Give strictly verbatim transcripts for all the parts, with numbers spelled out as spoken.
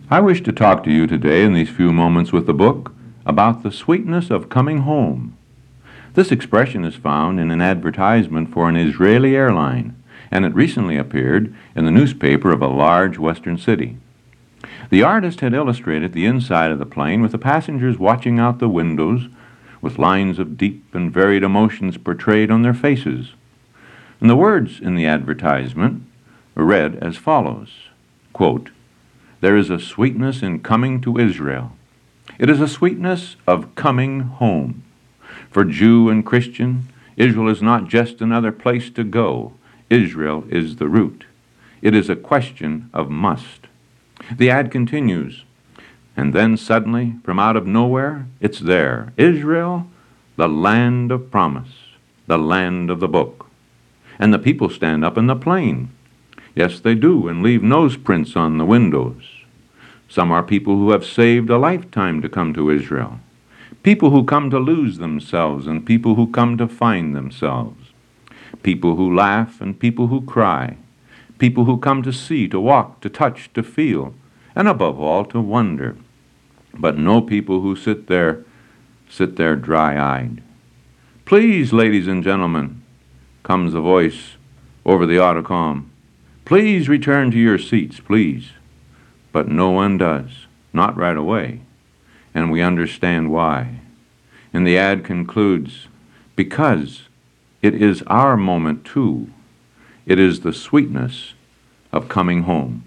I wish to talk to you today in these few moments with the book about the sweetness of coming home. This expression is found in an advertisement for an Israeli airline, and it recently appeared in the newspaper of a large western city. The artist had illustrated the inside of the plane with the passengers watching out the windows with lines of deep and varied emotions portrayed on their faces. And the words in the advertisement were read as follows, quote, "There is a sweetness in coming to Israel. It is a sweetness of coming home. For Jew and Christian, Israel is not just another place to go. Israel is the root. It is a question of must." The ad continues, and then suddenly, from out of nowhere, it's there. Israel, the land of promise, the land of the book. And the people stand up in the plane. Yes, they do, and leave nose prints on the windows. Some are people who have saved a lifetime to come to Israel, people who come to lose themselves and people who come to find themselves, people who laugh and people who cry, people who come to see, to walk, to touch, to feel, and above all to wonder, but no people who sit there, sit there dry-eyed. "Please, ladies and gentlemen," comes a voice over the autocom, "please return to your seats, please." But no one does, not right away, and we understand why. And the ad concludes, because it is our moment too. It is the sweetness of coming home.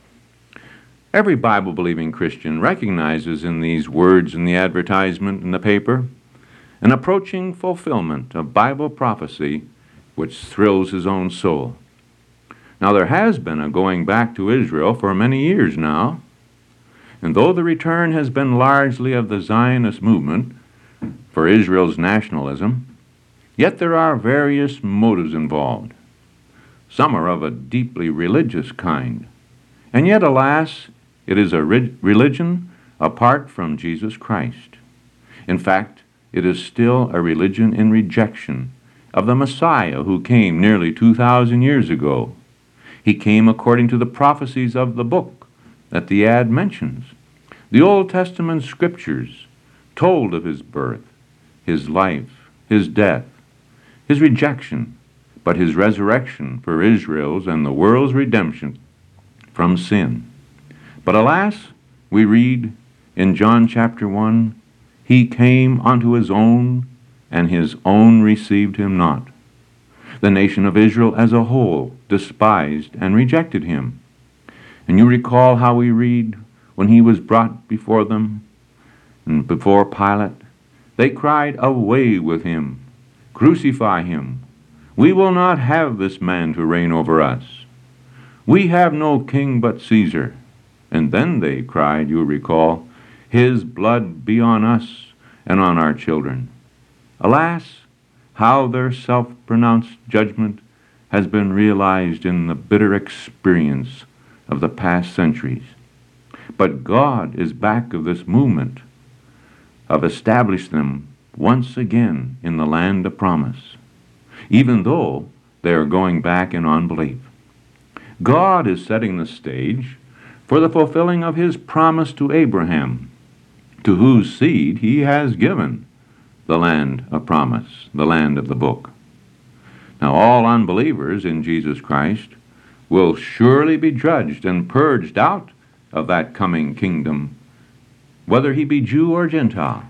Every Bible-believing Christian recognizes in these words in the advertisement in the paper an approaching fulfillment of Bible prophecy which thrills his own soul. Now, there has been a going back to Israel for many years now, and though the return has been largely of the Zionist movement for Israel's nationalism, yet there are various motives involved. Some are of a deeply religious kind, and yet, alas, it is a re- religion apart from Jesus Christ. In fact, it is still a religion in rejection of the Messiah who came nearly two thousand years ago. He came according to the prophecies of the book that the ad mentions. The Old Testament scriptures told of his birth, his life, his death, his rejection, but his resurrection for Israel's and the world's redemption from sin. But alas, we read in John chapter one, "He came unto his own, and his own received him not." The nation of Israel as a whole despised and rejected him. And you recall how we read when he was brought before them and before Pilate, they cried, "Away with him! Crucify him! We will not have this man to reign over us. We have no king but Caesar." And then they cried, you recall, "His blood be on us and on our children." Alas, how their self-pronounced judgment has been realized in the bitter experience of the past centuries. But God is back of this movement of establish them once again in the land of promise, even though they are going back in unbelief. God is setting the stage for the fulfilling of his promise to Abraham, to whose seed he has given the land of promise, the land of the book. Now, all unbelievers in Jesus Christ will surely be judged and purged out of that coming kingdom, whether he be Jew or Gentile.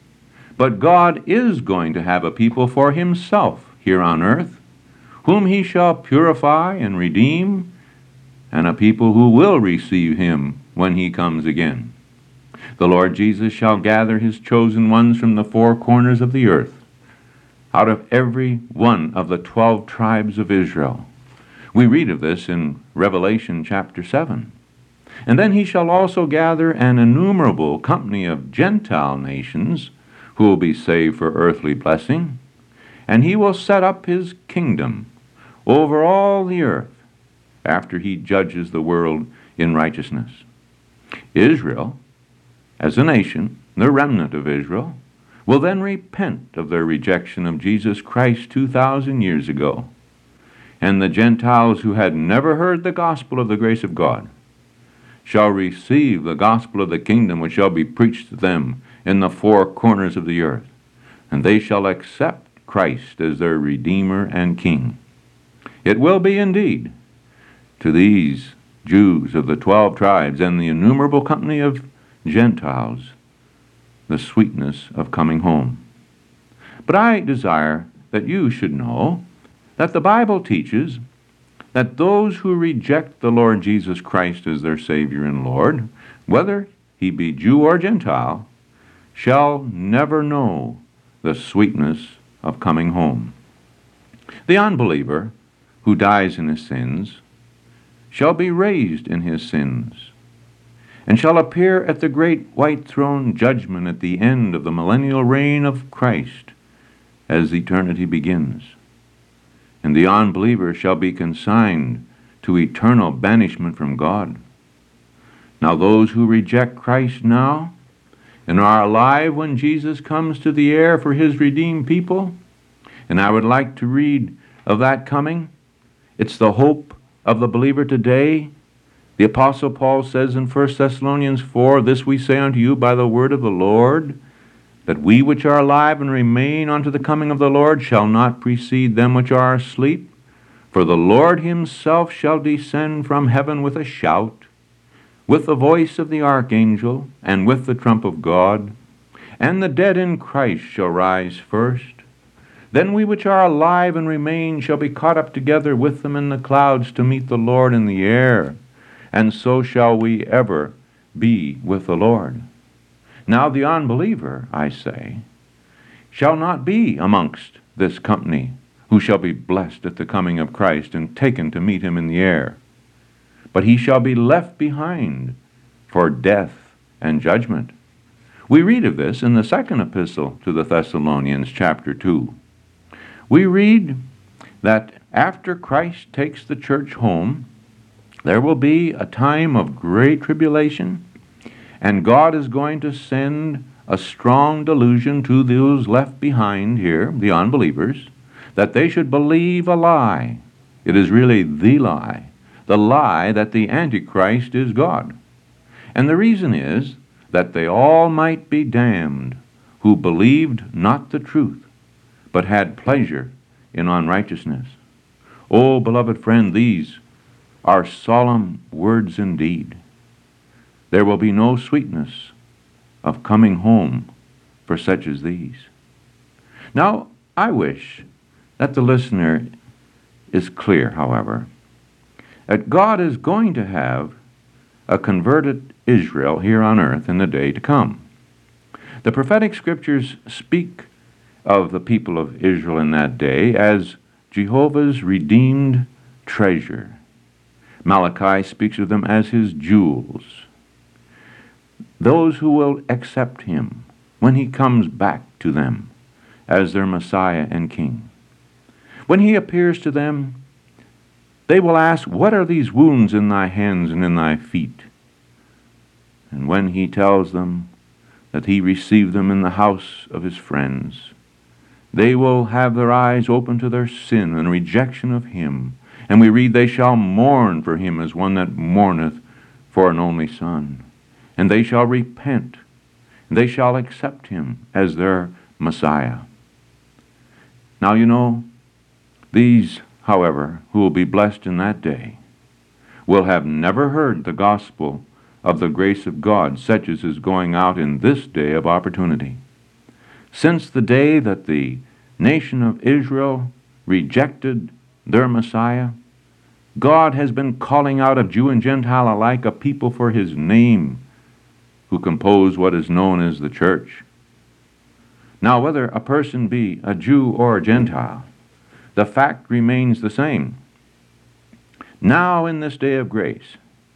But God is going to have a people for himself here on earth, whom he shall purify and redeem, and a people who will receive him when he comes again. The Lord Jesus shall gather his chosen ones from the four corners of the earth, out of every one of the twelve tribes of Israel. We read of this in Revelation chapter seven. And then he shall also gather an innumerable company of Gentile nations who will be saved for earthly blessing, and he will set up his kingdom over all the earth after he judges the world in righteousness. Israel, as a nation, the remnant of Israel, will then repent of their rejection of Jesus Christ two thousand years ago. And the Gentiles who had never heard the gospel of the grace of God shall receive the gospel of the kingdom which shall be preached to them in the four corners of the earth, and they shall accept Christ as their Redeemer and King. It will be indeed to these Jews of the twelve tribes and the innumerable company of Gentiles the sweetness of coming home. But I desire that you should know that the Bible teaches that those who reject the Lord Jesus Christ as their Savior and Lord, whether he be Jew or Gentile, shall never know the sweetness of coming home. The unbeliever who dies in his sins shall be raised in his sins, and shall appear at the great white throne judgment at the end of the millennial reign of Christ as eternity begins. And the unbeliever shall be consigned to eternal banishment from God. Now those who reject Christ now and are alive when Jesus comes to the air for his redeemed people, and I would like to read of that coming. It's the hope of the believer today. The Apostle Paul says in First Thessalonians four, "This we say unto you by the word of the Lord, that we which are alive and remain unto the coming of the Lord shall not precede them which are asleep. For the Lord himself shall descend from heaven with a shout, with the voice of the archangel, and with the trump of God. And the dead in Christ shall rise first. Then we which are alive and remain shall be caught up together with them in the clouds to meet the Lord in the air. And so shall we ever be with the Lord." Now the unbeliever, I say, shall not be amongst this company who shall be blessed at the coming of Christ and taken to meet him in the air, but he shall be left behind for death and judgment. We read of this in the second epistle to the Thessalonians, chapter two. We read that after Christ takes the church home, there will be a time of great tribulation, and God is going to send a strong delusion to those left behind here, the unbelievers, that they should believe a lie. It is really the lie, the lie that the Antichrist is God. And the reason is that they all might be damned who believed not the truth, but had pleasure in unrighteousness. Oh, beloved friend, these are solemn words indeed. There will be no sweetness of coming home for such as these. Now, I wish that the listener is clear, however, that God is going to have a converted Israel here on earth in the day to come. The prophetic scriptures speak of the people of Israel in that day as Jehovah's redeemed treasure. Malachi speaks of them as his jewels. Those who will accept him when he comes back to them as their Messiah and King. When he appears to them, they will ask, "What are these wounds in thy hands and in thy feet?" And when he tells them that he received them in the house of his friends, they will have their eyes open to their sin and rejection of him. And we read, "They shall mourn for him as one that mourneth for an only son. And they shall repent, and they shall accept him as their Messiah." Now you know, these, however, who will be blessed in that day, will have never heard the gospel of the grace of God, such as is going out in this day of opportunity. Since the day that the nation of Israel rejected their Messiah, God has been calling out of Jew and Gentile alike a people for his name, who compose what is known as the church. Now, whether a person be a Jew or a Gentile, the fact remains the same. Now, in this day of grace,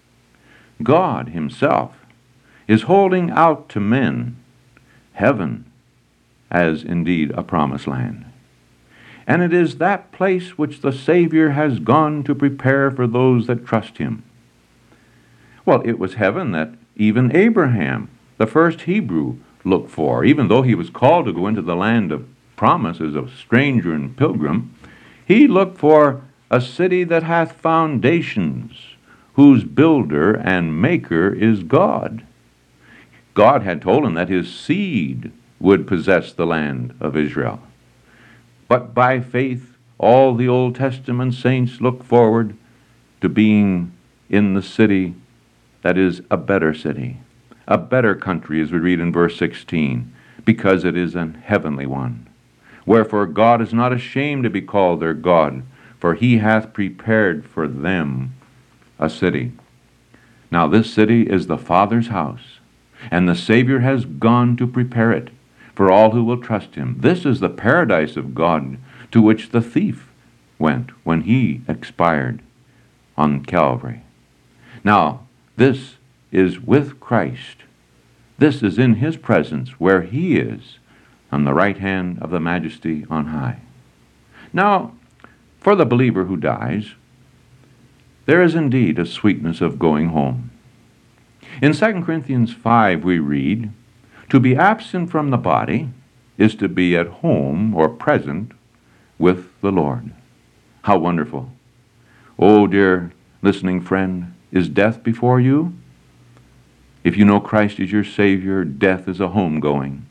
God himself is holding out to men heaven as indeed a promised land. And it is that place which the Savior has gone to prepare for those that trust him. Well, it was heaven that even Abraham, the first Hebrew, looked for. Even though he was called to go into the land of promise as a stranger and pilgrim, he looked for a city that hath foundations, whose builder and maker is God. God had told him that his seed would possess the land of Israel. But by faith, all the Old Testament saints look forward to being in the city that is a better city, a better country, as we read in verse sixteen, because it is an heavenly one. Wherefore God is not ashamed to be called their God, for he hath prepared for them a city. Now this city is the Father's house, and the Savior has gone to prepare it for all who will trust him. This is the paradise of God, to which the thief went when he expired on Calvary. Now, this is with Christ. This is in his presence, where he is on the right hand of the Majesty on high. Now, for the believer who dies, there is indeed a sweetness of going home. In Second Corinthians five we read, "To be absent from the body is to be at home or present with the Lord." How wonderful! Oh, dear listening friend, is death before you? If you know Christ is your Savior, death is a homegoing.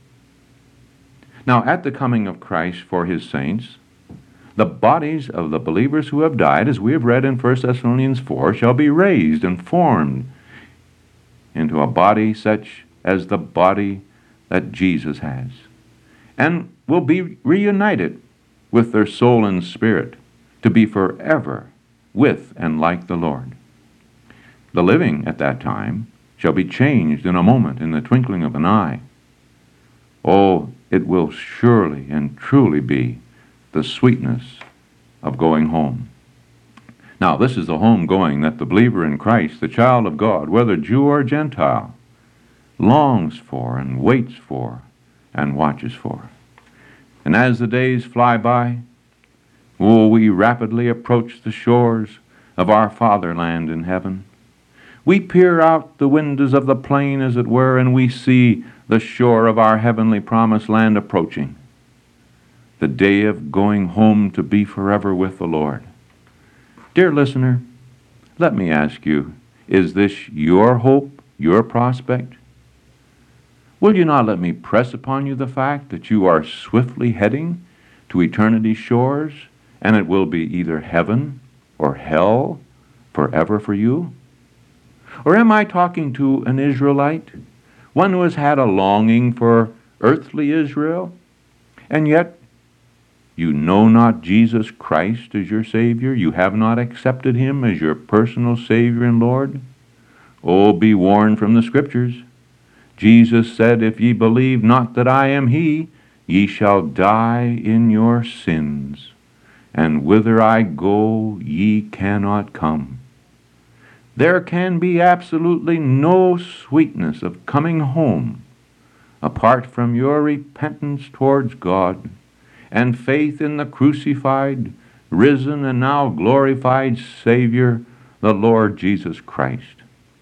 Now, at the coming of Christ for his saints, the bodies of the believers who have died, as we have read in First Thessalonians four, shall be raised and formed into a body such as the body that Jesus has, and will be reunited with their soul and spirit to be forever with and like the Lord. The living at that time shall be changed in a moment, in the twinkling of an eye. Oh, it will surely and truly be the sweetness of going home. Now, this is the home going that the believer in Christ, the child of God, whether Jew or Gentile, longs for and waits for and watches for. And as the days fly by, oh, we rapidly approach the shores of our fatherland in heaven. We peer out the windows of the plain, as it were, and we see the shore of our heavenly promised land approaching. The day of going home to be forever with the Lord. Dear listener, let me ask you, is this your hope, your prospect? Will you not let me press upon you the fact that you are swiftly heading to eternity's shores, and it will be either heaven or hell forever for you? Or am I talking to an Israelite, one who has had a longing for earthly Israel, and yet you know not Jesus Christ as your Savior? You have not accepted him as your personal Savior and Lord? Oh, be warned from the Scriptures. Jesus said, "If ye believe not that I am he, ye shall die in your sins, and whither I go ye cannot come." There can be absolutely no sweetness of coming home apart from your repentance towards God and faith in the crucified, risen, and now glorified Savior, the Lord Jesus Christ.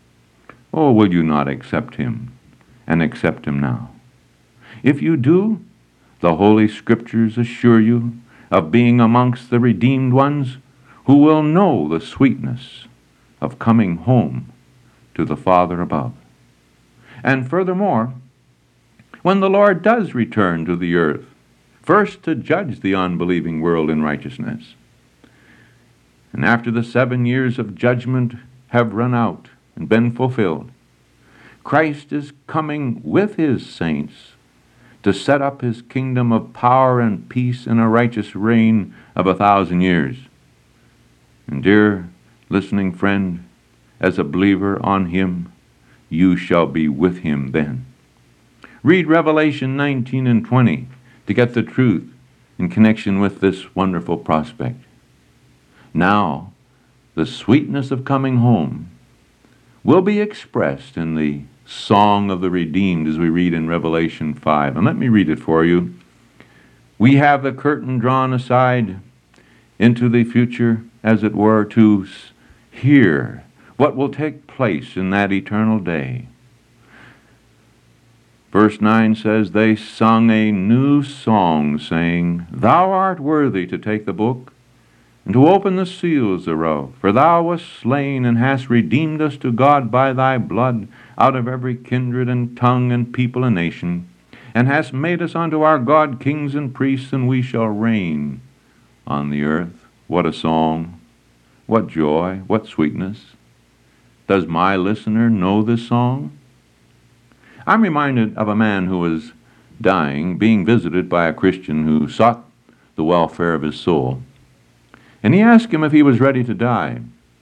Oh, will you not accept him, and accept him now? If you do, the Holy Scriptures assure you of being amongst the redeemed ones who will know the sweetness of coming home to the Father above. And furthermore, when the Lord does return to the earth, first to judge the unbelieving world in righteousness, and after the seven years of judgment have run out and been fulfilled, Christ is coming with his saints to set up his kingdom of power and peace in a righteous reign of a thousand years. And dear listening friend, as a believer on him, you shall be with him then. Read Revelation nineteen and twenty to get the truth in connection with this wonderful prospect. Now, the sweetness of coming home will be expressed in the song of the redeemed, as we read in Revelation five. And let me read it for you. We have the curtain drawn aside into the future, as it were, to hear what will take place in that eternal day. Verse nine says, "They sung a new song, saying, Thou art worthy to take the book and to open the seals thereof. For thou wast slain, and hast redeemed us to God by thy blood, out of every kindred and tongue and people and nation, and hast made us unto our God kings and priests, and we shall reign on the earth. What a song! What joy! What sweetness! Does my listener know this song? I'm reminded of a man who was dying, being visited by a Christian who sought the welfare of his soul. And he asked him if he was ready to die.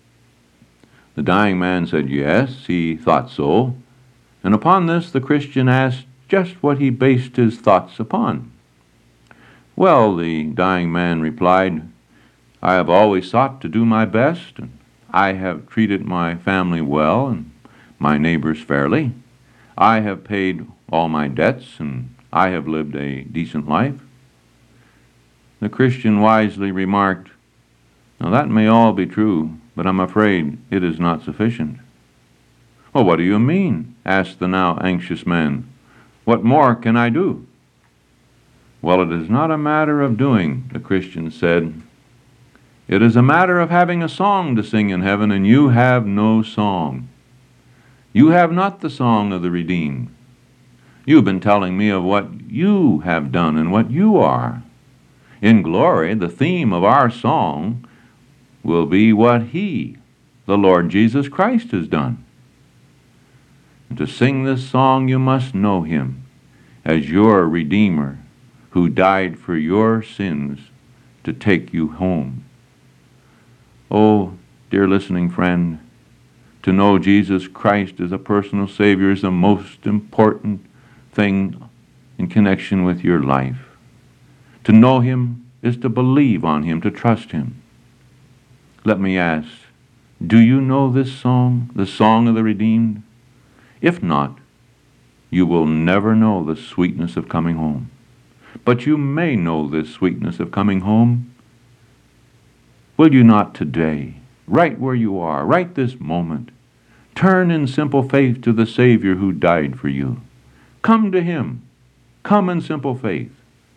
The dying man said yes, he thought so. And upon this the Christian asked just what he based his thoughts upon. Well, the dying man replied, I have always sought to do my best, and I have treated my family well and my neighbors fairly. I have paid all my debts, and I have lived a decent life. The Christian wisely remarked, Now that may all be true, but I'm afraid it is not sufficient. Well, what do you mean? Asked the now anxious man. What more can I do? Well, it is not a matter of doing, the Christian said. It is a matter of having a song to sing in heaven, and you have no song. You have not the song of the redeemed. You've been telling me of what you have done and what you are. In glory, the theme of our song will be what He, the Lord Jesus Christ, has done. And to sing this song, you must know Him as your Redeemer, who died for your sins to take you home. Oh, dear listening friend, to know Jesus Christ as a personal Savior is the most important thing in connection with your life. To know Him is to believe on Him, to trust Him. Let me ask, do you know this song, the song of the redeemed? If not, you will never know the sweetness of coming home. But you may know this sweetness of coming home. Will you not today, right where you are, right this moment, turn in simple faith to the Savior who died for you? Come to Him. Come in simple faith.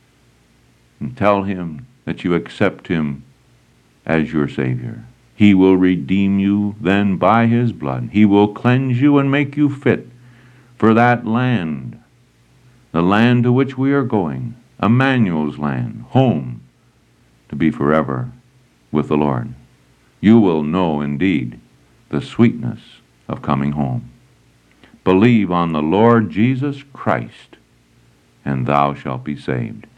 And tell Him that you accept Him as your Savior. He will redeem you then by His blood. He will cleanse you and make you fit for that land, the land to which we are going, Emmanuel's land, home, to be forever with the Lord. You will know indeed the sweetness of coming home. Believe on the Lord Jesus Christ, and thou shalt be saved.